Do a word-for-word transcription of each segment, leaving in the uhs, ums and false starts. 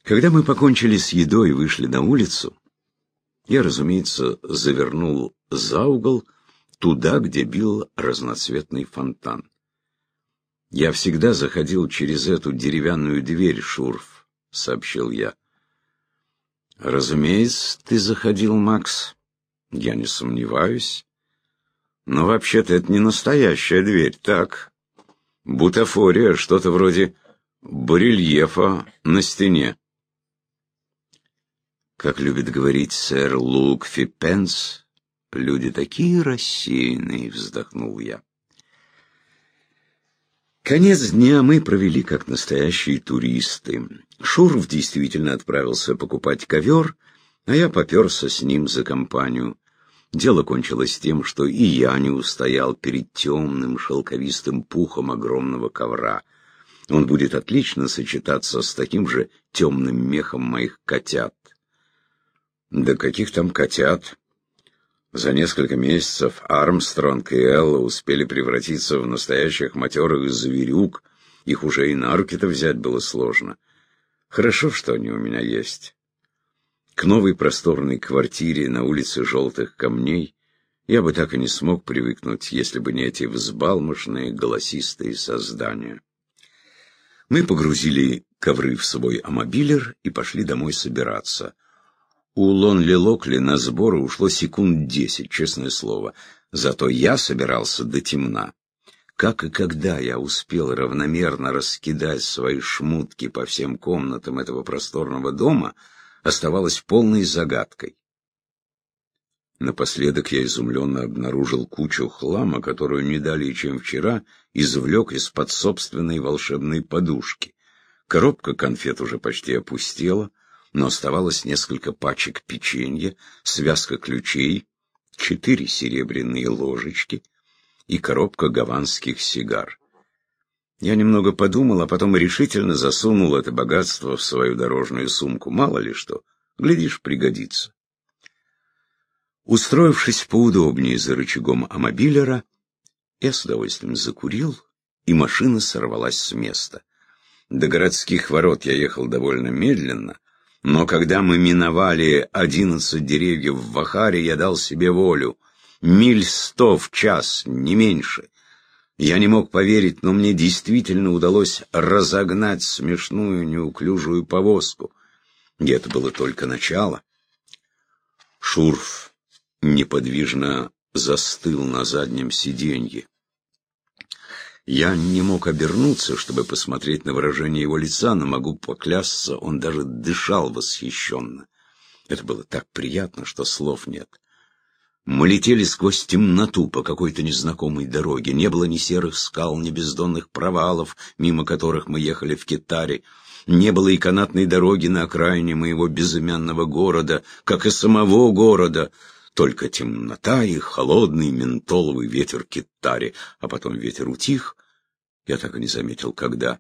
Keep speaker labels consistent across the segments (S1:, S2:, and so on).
S1: Когда мы покончили с едой и вышли на улицу, я, разумеется, завернул за угол туда, где бил разноцветный фонтан. «Я всегда заходил через эту деревянную дверь, Шурф», — сообщил я. «Разумеется, ты заходил, Макс. Я не сомневаюсь. Но вообще-то это не настоящая дверь, так? Бутафория, что-то вроде барельефа на стене». Как любит говорить сэр Лук Фиппенс, люди такие рассеянные, вздохнул я. Конец дня мы провели как настоящие туристы. Шурф действительно отправился покупать ковер, а я попёрся с ним за компанию. Дело кончилось тем, что и я не устоял перед темным шелковистым пухом огромного ковра. Он будет отлично сочетаться с таким же темным мехом моих котят. Да каких там котят? За несколько месяцев Армстронг и Элла успели превратиться в настоящих матерых зверюк. Их уже и на руки-то взять было сложно. Хорошо, что они у меня есть. К новой просторной квартире на улице Желтых Камней я бы так и не смог привыкнуть, если бы не эти взбалмошные голосистые создания. Мы погрузили ковры в свой амобилер и пошли домой собираться. У Лонли Локли на сборы ушло секунд десять, честное слово. Зато я собирался до темна. Как и когда я успел равномерно раскидать свои шмутки по всем комнатам этого просторного дома, оставалось полной загадкой. Напоследок я изумленно обнаружил кучу хлама, которую не далее, чем вчера, извлек из-под собственной волшебной подушки. Коробка конфет уже почти опустела, но оставалось несколько пачек печенья, связка ключей, четыре серебряные ложечки и коробка гаванских сигар. Я немного подумал, а потом решительно засунул это богатство в свою дорожную сумку. Мало ли что, глядишь, пригодится. Устроившись поудобнее за рычагом амобилера, я с удовольствием закурил, и машина сорвалась с места. До городских ворот я ехал довольно медленно, но когда мы миновали одиннадцать деревьев в Вахаре, я дал себе волю. Миль сто в час, не меньше. Я не мог поверить, но мне действительно удалось разогнать смешную неуклюжую повозку. И это было только начало. Шурф неподвижно застыл на заднем сиденье. Я не мог обернуться, чтобы посмотреть на выражение его лица, но могу поклясться, он даже дышал восхищенно. Это было так приятно, что слов нет. Мы летели сквозь темноту по какой-то незнакомой дороге. Не было ни серых скал, ни бездонных провалов, мимо которых мы ехали в Китаре. Не было и канатной дороги на окраине моего безымянного города, как и самого города. Только темнота и холодный ментоловый ветер Китари, а потом ветер утих, я так и не заметил, когда.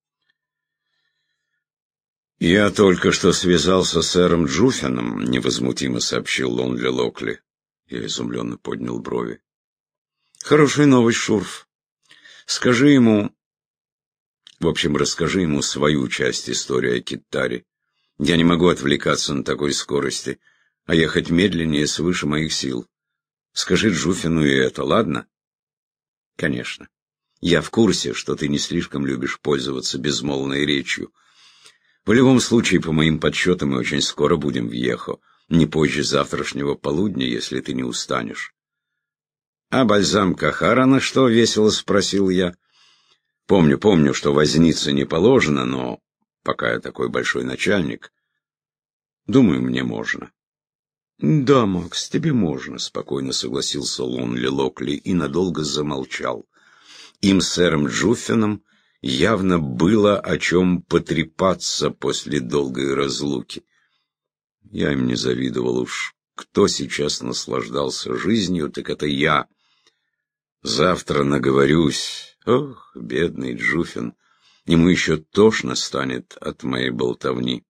S1: «Я только что связался с сэром Джуффином», — невозмутимо сообщил Лонли Локли. Я изумленно поднял брови. «Хорошая новость, Шурф. Скажи ему... В общем, расскажи ему свою часть истории о Китаре. Я не могу отвлекаться на такой скорости, а ехать медленнее свыше моих сил. Скажи Джуффину и это, ладно?» «Конечно. Я в курсе, что ты не слишком любишь пользоваться безмолвной речью. В любом случае, по моим подсчетам, мы очень скоро будем в Йехо. Не позже завтрашнего полудня, если ты не устанешь». «А бальзам Кахара на что?» — весело спросил я. «Помню, помню, что возниться не положено, но пока я такой большой начальник, думаю, мне можно». «Да, Макс, тебе можно», — спокойно согласился Лонли Локли и надолго замолчал. Им с сэром Джуффином явно было о чем потрепаться после долгой разлуки. Я им не завидовал уж. Кто сейчас наслаждался жизнью, так это я. Завтра наговорюсь. Ох, бедный Джуффин, ему еще тошно станет от моей болтовни.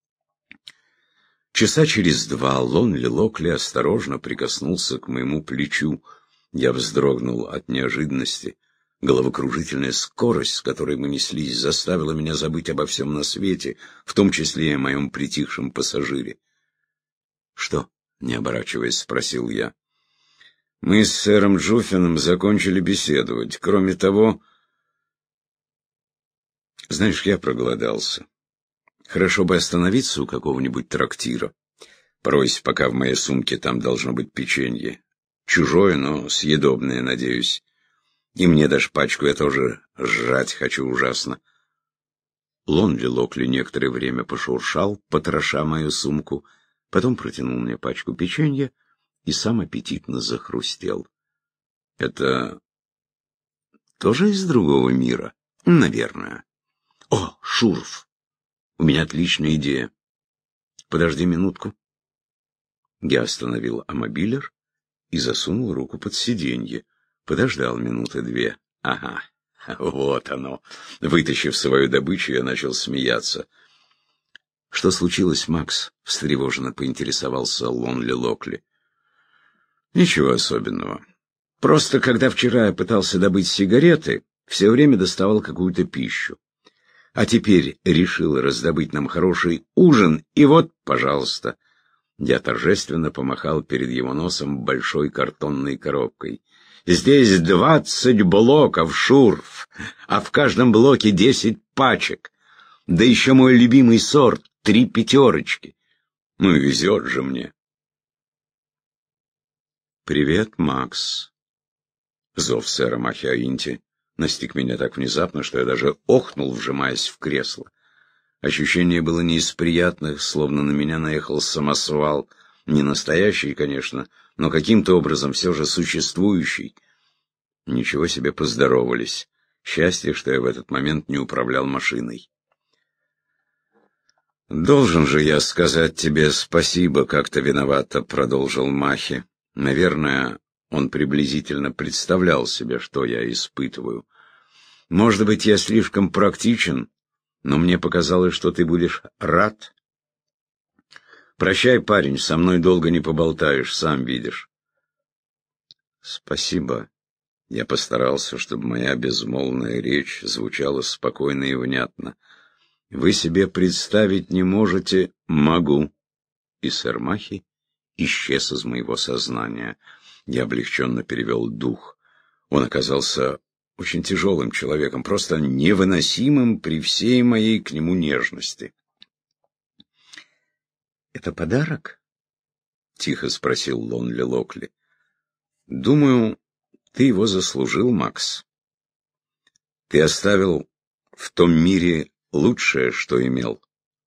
S1: Часа через два Лонли Локли осторожно прикоснулся к моему плечу. Я вздрогнул от неожиданности. Головокружительная скорость, с которой мы неслись, заставила меня забыть обо всем на свете, в том числе и о моем притихшем пассажире. «Что?» — не оборачиваясь, спросил я. «Мы с сэром Джуффином закончили беседовать. Кроме того, знаешь, я проголодался. Хорошо бы остановиться у какого-нибудь трактира. Поройся, пока в моей сумке там должно быть печенье. Чужое, но съедобное, надеюсь. И мне даже пачку я тоже жрать хочу ужасно». Лонли Локли некоторое время пошуршал, потроша мою сумку, потом протянул мне пачку печенья и сам аппетитно захрустел. «Это тоже из другого мира?» «Наверное». «О, Шурф, у меня отличная идея. Подожди минутку». Я остановил амобилер и засунул руку под сиденье. Подождал минуты две. Ага, вот оно. Вытащив свою добычу, я начал смеяться. «Что случилось, Макс?» — встревоженно поинтересовался Лонли Локли. «Ничего особенного. Просто, когда вчера я пытался добыть сигареты, все время доставал какую-то пищу. А теперь решил раздобыть нам хороший ужин, и вот, пожалуйста». Я торжественно помахал перед его носом большой картонной коробкой. «Здесь двадцать блоков, Шурф, а в каждом блоке десять пачек. Да еще мой любимый сорт — три пятерочки. Ну и везет же мне». «Привет, Макс». Зов сэра Махиаинти настиг меня так внезапно, что я даже охнул, вжимаясь в кресло. Ощущение было не из приятных, словно на меня наехал самосвал. Не настоящий, конечно, но каким-то образом все же существующий. Ничего себе, поздоровались. Счастье, что я в этот момент не управлял машиной. «Должен же я сказать тебе спасибо, как-то виновато», — продолжил Махи. Наверное, он приблизительно представлял себе, что я испытываю. «Может быть, я слишком практичен, но мне показалось, что ты будешь рад. Прощай, парень, со мной долго не поболтаешь, сам видишь». «Спасибо». Я постарался, чтобы моя безмолвная речь звучала спокойно и внятно. «Вы себе представить не можете?» «Могу». И сэр Махи исчез из моего сознания. Я облегченно перевел дух. Он оказался очень тяжелым человеком, просто невыносимым при всей моей к нему нежности. «Это подарок?» — тихо спросил Лонли Локли. «Думаю, ты его заслужил, Макс. Ты оставил в том мире лучшее, что имел».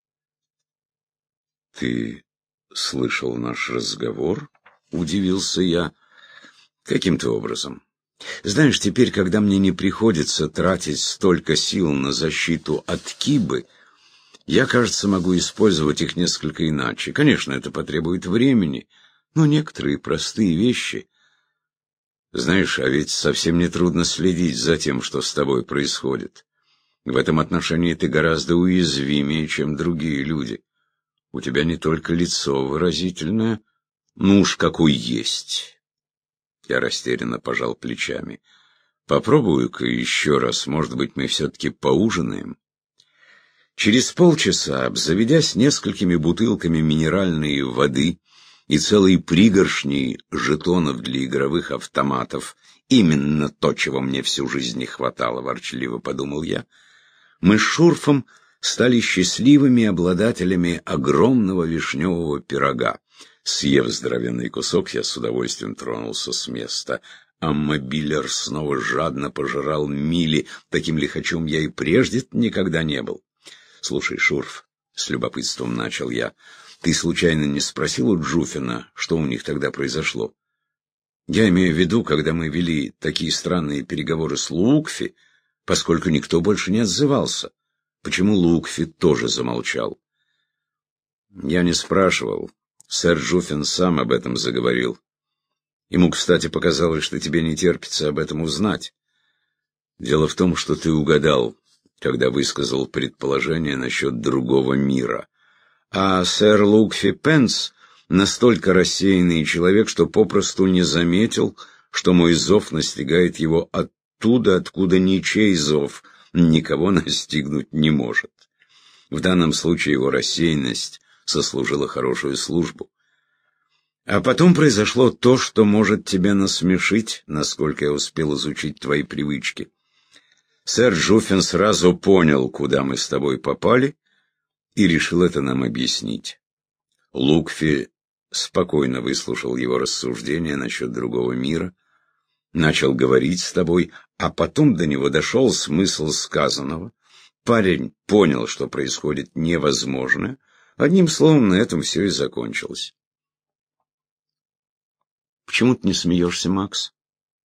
S1: «Ты слышал наш разговор?» — удивился я. «Каким-то образом. Знаешь, теперь, когда мне не приходится тратить столько сил на защиту от Кибы, я, кажется, могу использовать их несколько иначе. Конечно, это потребует времени, но некоторые простые вещи... Знаешь, а ведь совсем не трудно следить за тем, что с тобой происходит. В этом отношении ты гораздо уязвимее, чем другие люди. У тебя не только лицо выразительное, ну уж какой есть». Я растерянно пожал плечами. «Попробую-ка еще раз, может быть, мы все-таки поужинаем». Через полчаса, обзаведясь несколькими бутылками минеральной воды и целой пригоршней жетонов для игровых автоматов, именно то, чего мне всю жизнь не хватало, ворчливо подумал я, мы с Шурфом стали счастливыми обладателями огромного вишневого пирога. Съев здоровенный кусок, я с удовольствием тронулся с места. Аммобилер снова жадно пожирал мили. Таким лихачом я и прежде никогда не был. «Слушай, Шурф», — с любопытством начал я, — «ты случайно не спросил у Джуфина, что у них тогда произошло? Я имею в виду, когда мы вели такие странные переговоры с Лукфи, поскольку никто больше не отзывался. Почему Лукфи тоже замолчал?» «Я не спрашивал. Сэр Джуфин сам об этом заговорил. Ему, кстати, показалось, что тебе не терпится об этом узнать. Дело в том, что ты угадал, когда высказал предположение насчет другого мира. А сэр Лукфи Пенс настолько рассеянный человек, что попросту не заметил, что мой зов настигает его оттуда. оттуда, откуда ничей зов никого настигнуть не может. В данном случае его рассеянность сослужила хорошую службу. А потом произошло то, что может тебя насмешить, насколько я успел изучить твои привычки. Сэр Джуффин сразу понял, куда мы с тобой попали, и решил это нам объяснить. Лукфи спокойно выслушал его рассуждения насчет другого мира, начал говорить с тобой, а потом до него дошел смысл сказанного. Парень понял, что происходит невозможное. Одним словом, на этом все и закончилось. Почему ты не смеешься, Макс?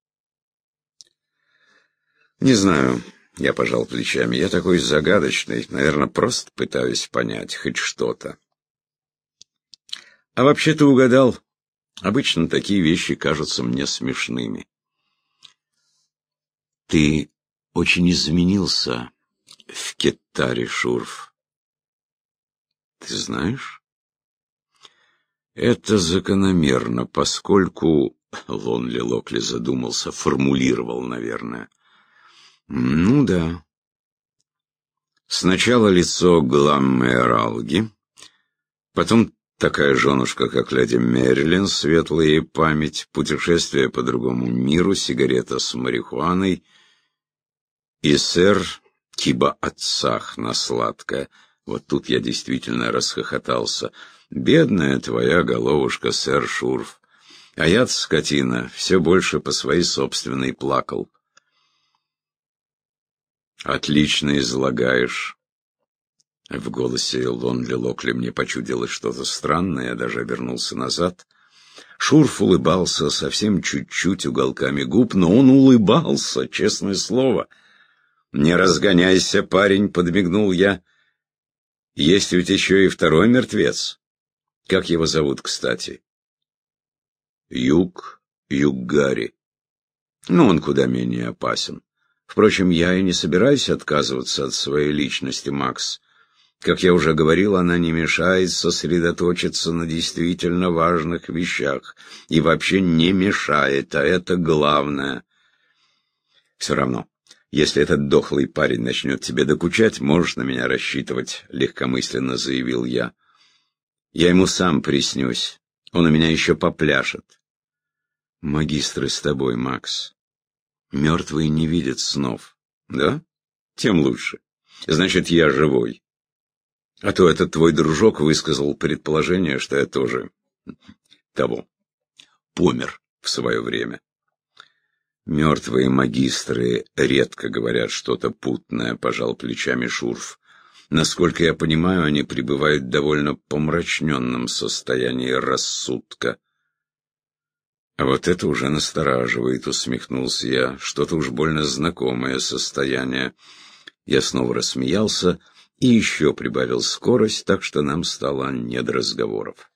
S1: Не знаю, я пожал плечами. Я такой загадочный, наверное, просто пытаюсь понять хоть что-то. А вообще ты угадал. Обычно такие вещи кажутся мне смешными. Ты очень изменился в Кеттаре, Шурф. Ты знаешь? Это закономерно, поскольку... Лонли Локли задумался, формулировал, наверное. Ну да. Сначала лицо Гламмералги, потом такая женушка, как леди Мерлин, светлая ей память, путешествие по другому миру, сигарета с марихуаной и сэр Киба-Ацах на сладкое. Вот тут я действительно расхохотался. Бедная твоя головушка, сэр Шурф. А я-то, скотина, все больше по своей собственной плакал. Отлично излагаешь. В голосе Лонли Локли мне почудилось что-то странное, я даже обернулся назад. Шурф улыбался совсем чуть-чуть уголками губ, но он улыбался, честное слово. «Не разгоняйся, парень», — подмигнул я. «Есть ведь еще и второй мертвец. Как его зовут, кстати?» «Юг, Юггари. Но он куда менее опасен. Впрочем, я и не собираюсь отказываться от своей личности, Макс. Как я уже говорил, она не мешает сосредоточиться на действительно важных вещах. И вообще не мешает, а это главное. Все равно, если этот дохлый парень начнет тебе докучать, можешь на меня рассчитывать, — легкомысленно заявил я. Я ему сам приснюсь. Он у меня еще попляшет. Магистры с тобой, Макс. Мертвые не видят снов. Да? Тем лучше. Значит, я живой. А то этот твой дружок высказал предположение, что я тоже того помер в свое время. Мертвые магистры редко говорят что-то путное, пожал плечами Шурф. Насколько я понимаю, они пребывают в довольно помрачненном состоянии рассудка. А вот это уже настораживает, усмехнулся я. Что-то уж больно знакомое состояние. Я снова рассмеялся и еще прибавил скорость, так что нам стало не до разговоров.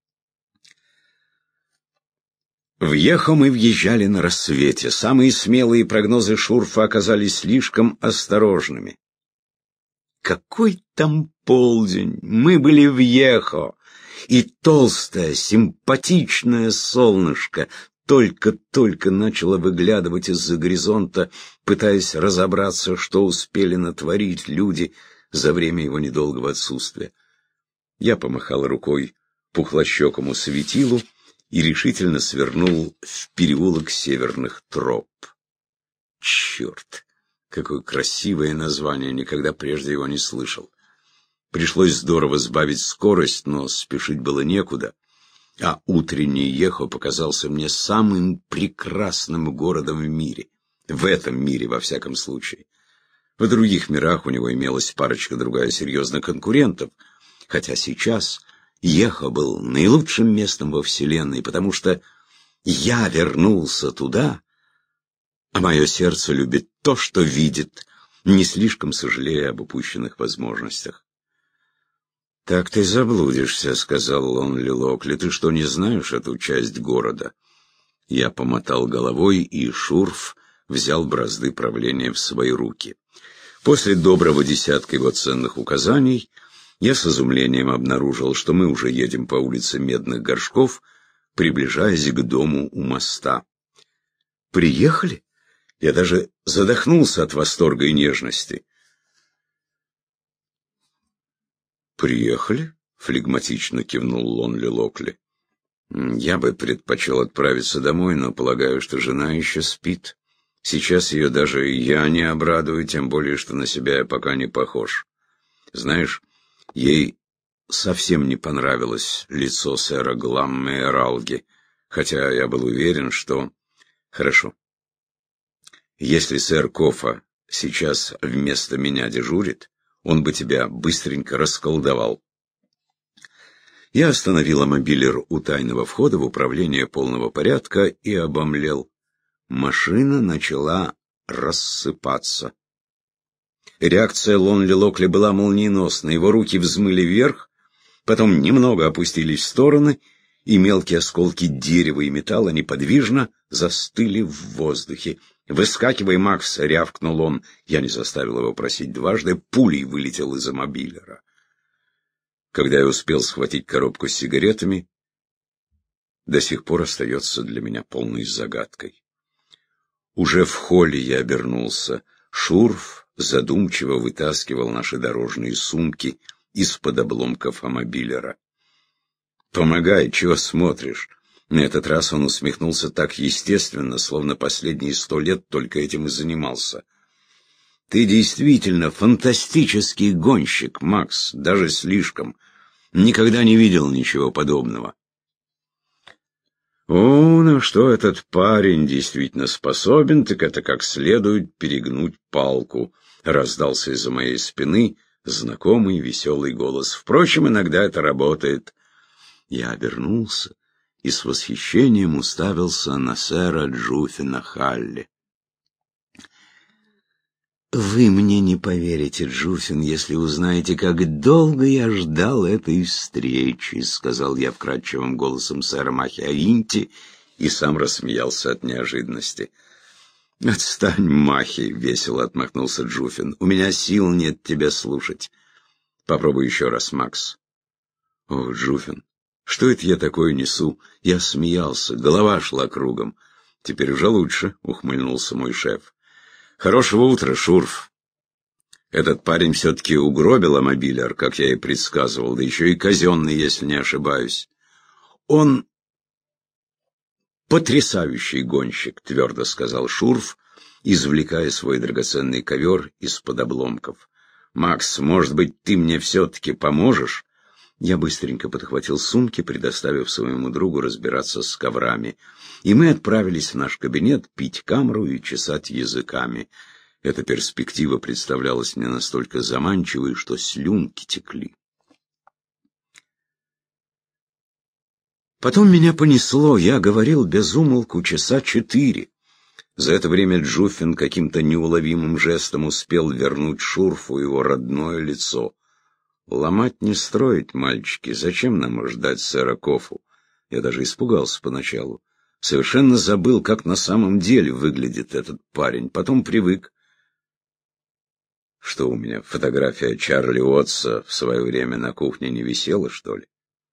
S1: В Ехо мы въезжали на рассвете. Самые смелые прогнозы Шурфа оказались слишком осторожными. Какой там полдень! Мы были в Ехо, и толстое, симпатичное солнышко только-только начало выглядывать из-за горизонта, пытаясь разобраться, что успели натворить люди за время его недолгого отсутствия. Я помахал рукой пухлощекому светилу и решительно свернул в переулок северных троп. Черт! Какое красивое название, никогда прежде его не слышал. Пришлось здорово сбавить скорость, но спешить было некуда. А утренний Ехо показался мне самым прекрасным городом в мире. В этом мире, во всяком случае. В других мирах у него имелась парочка-другая серьезных конкурентов, хотя сейчас Ехо был наилучшим местом во Вселенной, потому что я вернулся туда, а мое сердце любит то, что видит, не слишком сожалея об упущенных возможностях. «Так ты заблудишься», — сказал Лонли Локли. «Ты что, не знаешь эту часть города?» Я помотал головой, и Шурф взял бразды правления в свои руки. После доброго десятка его ценных указаний я с изумлением обнаружил, что мы уже едем по улице Медных Горшков, приближаясь к дому у моста. «Приехали? Я даже задохнулся от восторга и нежности. «Приехали?» — флегматично кивнул Лонли Локли. «Я бы предпочел отправиться домой, но полагаю, что жена еще спит. Сейчас ее даже я не обрадую, тем более, что на себя я пока не похож. Знаешь, ей совсем не понравилось лицо сэра Гламмейралги, хотя я был уверен, что... Хорошо. Если сэр Кофа сейчас вместо меня дежурит, он бы тебя быстренько расколдовал». Я остановил мобилер у тайного входа в управление полного порядка и обомлел. Машина начала рассыпаться. Реакция Лонли Локли была молниеносна. Его руки взмыли вверх, потом немного опустились в стороны, и мелкие осколки дерева и металла неподвижно застыли в воздухе. «Выскакивай, Макс!» — рявкнул он. Я не заставил его просить дважды, пулей вылетел из мобилера. Когда я успел схватить коробку с сигаретами, до сих пор остается для меня полной загадкой. Уже в холле я обернулся. Шурф задумчиво вытаскивал наши дорожные сумки из-под обломков мобилера. «Помогай, чего смотришь?» На этот раз он усмехнулся так естественно, словно последние сто лет только этим и занимался. «Ты действительно фантастический гонщик, Макс, даже слишком. Никогда не видел ничего подобного». «О, на что этот парень действительно способен, так это как следует перегнуть палку», — раздался из-за моей спины знакомый веселый голос. «Впрочем, иногда это работает». Я обернулся и с восхищением уставился на сэра Джуффина Халли. «Вы мне не поверите, Джуффин, если узнаете, как долго я ждал этой встречи», — сказал я вкрадчивым голосом сэра Махи-Аинти и сам рассмеялся от неожиданности. «Отстань, Махи», — весело отмахнулся Джуффин. «У меня сил нет тебя слушать. Попробуй еще раз, Макс». «О, Джуффин, что это я такое несу?» Я смеялся, голова шла кругом. «Теперь уже лучше», — ухмыльнулся мой шеф. «Хорошего утра, Шурф. Этот парень все-таки угробил мобилер, как я и предсказывал, да еще и казенный, если не ошибаюсь. Он потрясающий гонщик», — твердо сказал Шурф, извлекая свой драгоценный ковер из-под обломков. «Макс, может быть, ты мне все-таки поможешь?» Я быстренько подхватил сумки, предоставив своему другу разбираться с коврами, и мы отправились в наш кабинет пить камру и чесать языками. Эта перспектива представлялась мне настолько заманчивой, что слюнки текли. Потом меня понесло, я говорил без умолку часа четыре. За это время Джуффин каким-то неуловимым жестом успел вернуть Шурфу его родное лицо. «Ломать не строить, мальчики, зачем нам ждать сэра Кофу?» Я даже испугался поначалу. Совершенно забыл, как на самом деле выглядит этот парень. Потом привык. Что у меня, фотография Чарли Уотса в свое время на кухне не висела, что ли?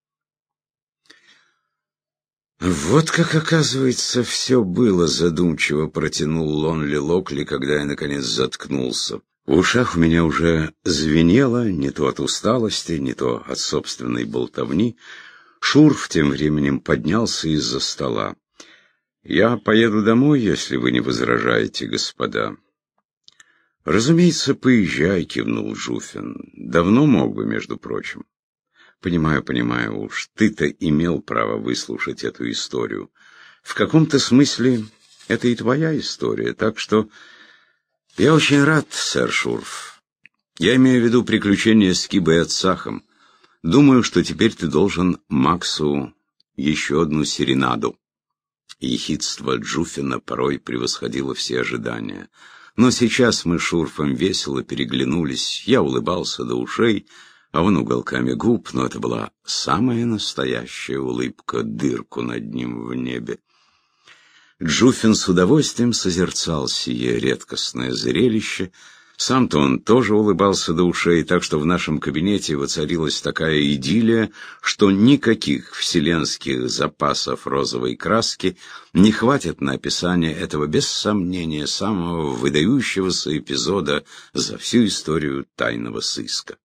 S1: «Вот как, оказывается, все было», — задумчиво протянул Лонли Локли, когда я, наконец, заткнулся. В ушах у меня уже звенело, не то от усталости, не то от собственной болтовни. Шурф тем временем поднялся из-за стола. «Я поеду домой, если вы не возражаете, господа». «Разумеется, поезжай», — кивнул Джуффин. «Давно мог бы, между прочим». «Понимаю, понимаю, уж ты-то имел право выслушать эту историю. В каком-то смысле это и твоя история, так что я очень рад, сэр Шурф. Я имею в виду приключения с Кибой и Ацахом. Думаю, что теперь ты должен Максу еще одну серенаду». Ехидство Джуффина порой превосходило все ожидания. Но сейчас мы с Шурфом весело переглянулись, я улыбался до ушей, а он уголками губ, но это была самая настоящая улыбка, дырку над ним в небе. Джуффин с удовольствием созерцал сие редкостное зрелище, Сам-то он тоже улыбался до ушей, так что в нашем кабинете воцарилась такая идиллия, что никаких вселенских запасов розовой краски не хватит на описание этого, без сомнения, самого выдающегося эпизода за всю историю тайного сыска.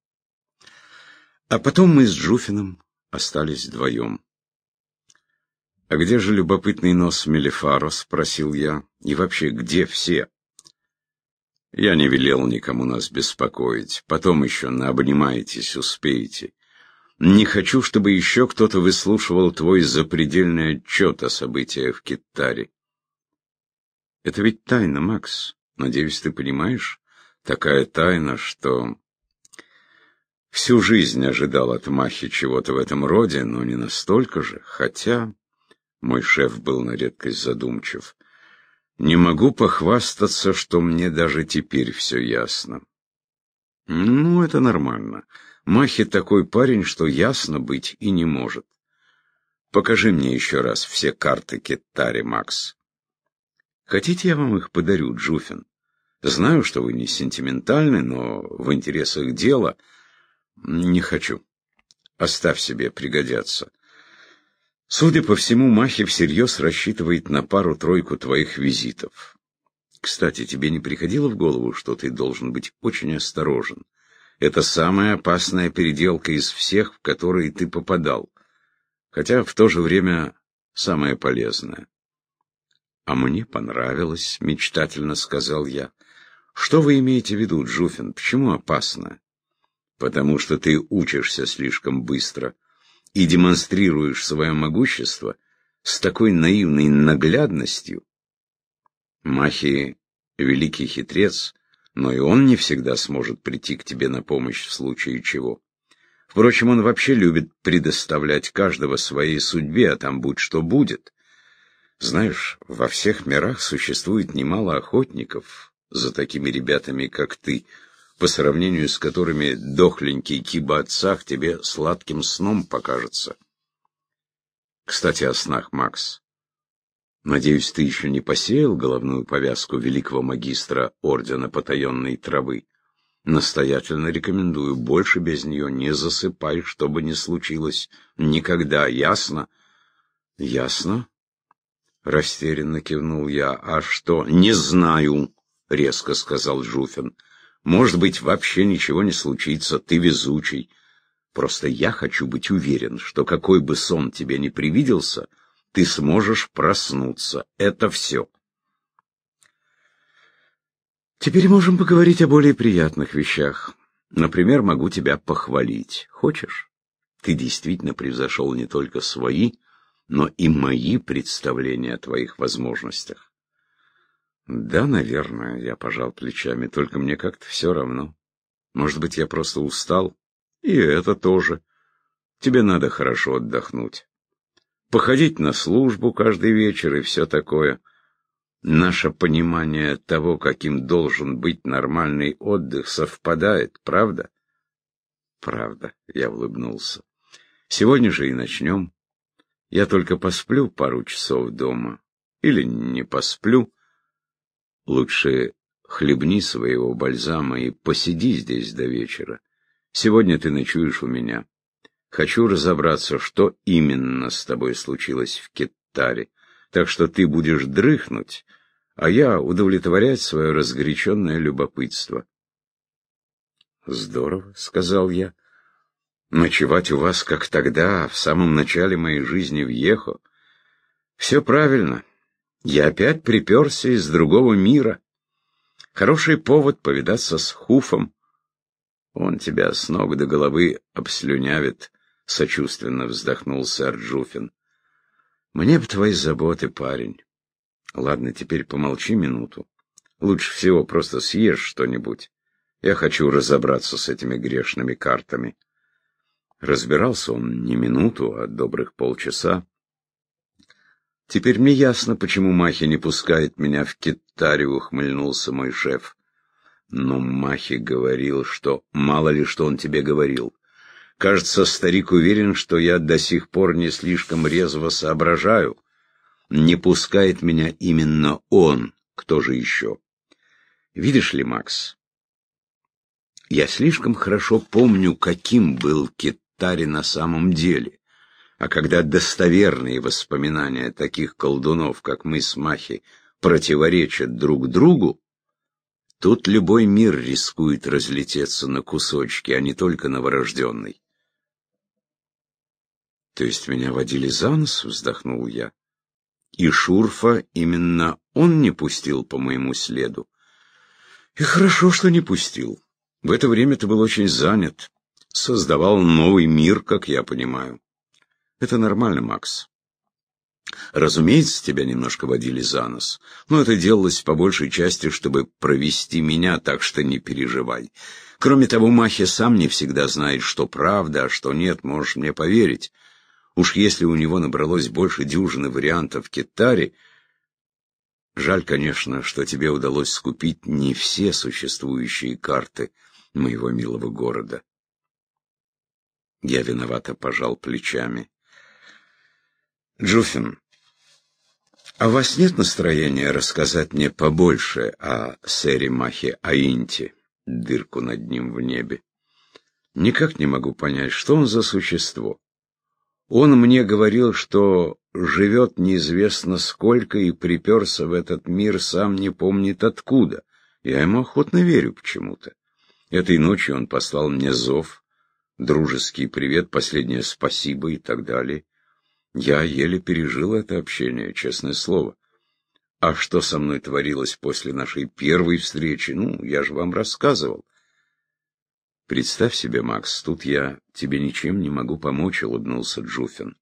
S1: А потом мы с Джуфином остались вдвоем. «А где же любопытный нос Мелифаро?» — спросил я. «И вообще, где все?» «Я не велел никому нас беспокоить. Потом еще наобнимаетесь, успеете. Не хочу, чтобы еще кто-то выслушивал твой запредельный отчет о событиях в Киттаре». «Это ведь тайна, Макс. Надеюсь, ты понимаешь? Такая тайна, что...» Всю жизнь ожидал от Махи чего-то в этом роде, но не настолько же, хотя... Мой шеф был на редкость задумчив. Не могу похвастаться, что мне даже теперь все ясно. Ну, это нормально. Махи такой парень, что ясно быть и не может. Покажи мне еще раз все карты Киттари, Макс. Хотите, я вам их подарю, Джуфин? Знаю, что вы не сентиментальны, но в интересах дела не хочу. Оставь себе, пригодятся. Судя по всему, Махи всерьез рассчитывает на пару-тройку твоих визитов. Кстати, тебе не приходило в голову, что ты должен быть очень осторожен? Это самая опасная переделка из всех, в которые ты попадал, хотя в то же время самая полезная. А мне понравилось, мечтательно сказал я. Что вы имеете в виду, Джуфин? Почему опасно? Потому что ты учишься слишком быстро и демонстрируешь свое могущество с такой наивной наглядностью. Махи — великий хитрец, но и он не всегда сможет прийти к тебе на помощь в случае чего. Впрочем, он вообще любит предоставлять каждого своей судьбе, а там будь что будет. Знаешь, во всех мирах существует немало охотников за такими ребятами, как ты, по сравнению с которыми дохленький киба-отцах тебе сладким сном покажется. Кстати, о снах, Макс. Надеюсь, ты еще не посеял головную повязку великого магистра Ордена Потаенной Травы. Настоятельно рекомендую, больше без нее не засыпай, что бы ни случилось. Никогда, ясно? Ясно? Растерянно кивнул я. А что? Не знаю, резко сказал Джуфин. Может быть, вообще ничего не случится, ты везучий. Просто я хочу быть уверен, что какой бы сон тебе ни привиделся, ты сможешь проснуться. Это все. Теперь можем поговорить о более приятных вещах. Например, могу тебя похвалить. Хочешь? Ты действительно превзошел не только свои, но и мои представления о твоих возможностях. Да, наверное, я пожал плечами, только мне как-то все равно. Может быть, я просто устал? И это тоже. Тебе надо хорошо отдохнуть. Походить на службу каждый вечер и все такое. Наше понимание того, каким должен быть нормальный отдых, совпадает, правда? Правда, я улыбнулся. Сегодня же и начнем. Я только посплю пару часов дома. Или не посплю. Лучше хлебни своего бальзама и посиди здесь до вечера. Сегодня ты ночуешь у меня. Хочу разобраться, что именно с тобой случилось в Киттаре. Так что ты будешь дрыхнуть, а я удовлетворять свое разгоряченное любопытство. Здорово, — сказал я. Ночевать у вас, как тогда, в самом начале моей жизни в Ехо. Все правильно. Я опять приперся из другого мира. Хороший повод повидаться с Хуфом. Он тебя с ног до головы обслюнявит, — сочувственно вздохнул сэр Джуфин. Мне б твои заботы, парень. Ладно, теперь помолчи минуту. Лучше всего просто съешь что-нибудь. Я хочу разобраться с этими грешными картами. Разбирался он не минуту, а добрых полчаса. Теперь мне ясно, почему Махи не пускает меня в Киттаре, — ухмыльнулся мой шеф. Но Махи говорил, что... Мало ли, что он тебе говорил. Кажется, старик уверен, что я до сих пор не слишком резво соображаю. Не пускает меня именно он. Кто же еще? Видишь ли, Макс, Я слишком хорошо помню, каким был Кеттари на самом деле. А когда достоверные воспоминания таких колдунов, как мы с Махи, противоречат друг другу, тут любой мир рискует разлететься на кусочки, а не только новорожденный. То есть меня водили за нос, вздохнул я. И Шурфа именно он не пустил по моему следу. И хорошо, что не пустил. В это время ты был очень занят. Создавал новый мир, как я понимаю. Это нормально, Макс. Разумеется, тебя немножко водили за нос, но это делалось по большей части, чтобы провести меня, так что не переживай. Кроме того, Махи сам не всегда знает, что правда, а что нет, можешь мне поверить. Уж если у него набралось больше дюжины вариантов Кеттари, жаль, конечно, что тебе удалось скупить не все существующие карты моего милого города. Я виновато пожал плечами. Джуфин, а у вас нет настроения рассказать мне побольше о сэре Махе Аинте, дырку над ним в небе? Никак не могу понять, что он за существо. Он мне говорил, что живет неизвестно сколько и приперся в этот мир сам не помнит откуда. Я ему охотно верю почему-то. Этой ночью он послал мне зов, дружеский привет, последнее спасибо и так далее. Я еле пережил это общение, честное слово. А что со мной творилось после нашей первой встречи, ну, я же вам рассказывал. Представь себе, Макс, тут я тебе ничем не могу помочь, улыбнулся Джуфин.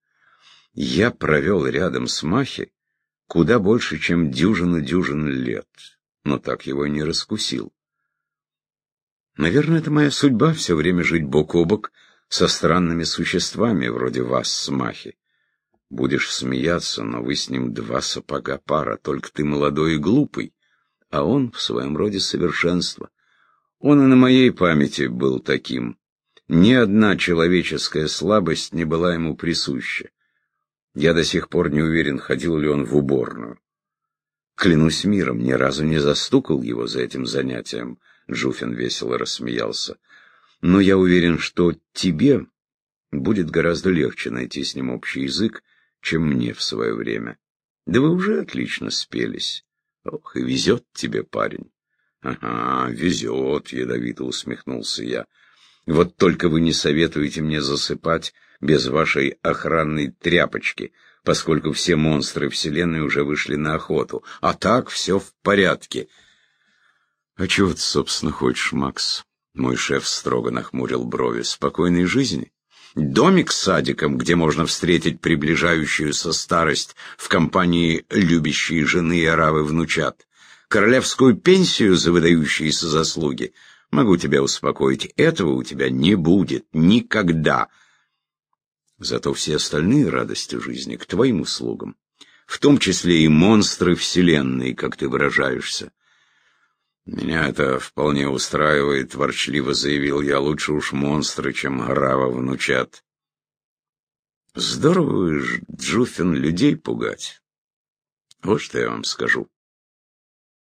S1: Я провел рядом с Махи куда больше, чем дюжину-дюжин лет, но так его и не раскусил. Наверное, это моя судьба все время жить бок о бок со странными существами, вроде вас с Махи. Будешь смеяться, но вы с ним два сапога пара, только ты молодой и глупый, а он в своем роде совершенство. Он и на моей памяти был таким. Ни одна человеческая слабость не была ему присуща. Я до сих пор не уверен, ходил ли он в уборную. Клянусь миром, ни разу не застукал его за этим занятием. Джуфин весело рассмеялся. Но я уверен, что тебе будет гораздо легче найти с ним общий язык, чем мне в свое время. Да вы уже отлично спелись. Ох, и везет тебе, парень. Ага, везет, ядовито усмехнулся я. Вот только вы не советуете мне засыпать без вашей охранной тряпочки, поскольку все монстры вселенной уже вышли на охоту. А так все в порядке. А чего ты, собственно, хочешь, Макс? Мой шеф строго нахмурил брови. Спокойной жизни? Домик с садиком, где можно встретить приближающуюся старость в компании любящей жены и оравы внучат. Королевскую пенсию за выдающиеся заслуги. Могу тебя успокоить, этого у тебя не будет никогда. Зато все остальные радости жизни к твоим услугам, в том числе и монстры вселенной, как ты выражаешься. Меня это вполне устраивает, ворчливо заявил я, лучше уж монстры, чем орава внучат. Здорово, Джуфин, людей пугать. Вот что я вам скажу.